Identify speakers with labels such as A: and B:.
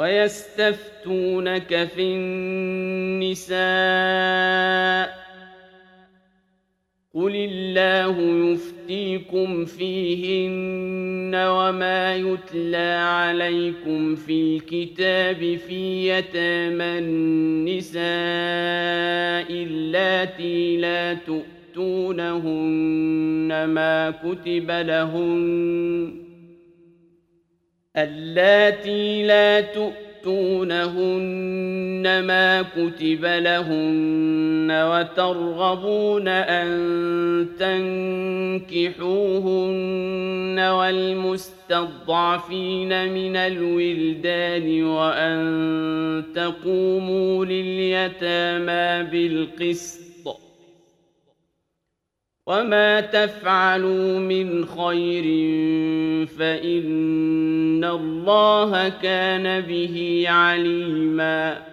A: ويستفتونك في النساء قل الله يفتيكم فيهن وما يتلى عليكم في الكتاب في يتامى النساء اللاتي لا تؤتونهن ما كتب لهن وترغبون أن تنكحوهن والمستضعفين من الولدان وأن تقوموا لليتامى بالقسط وما تفعلوا من خير فإن الله كان به عليما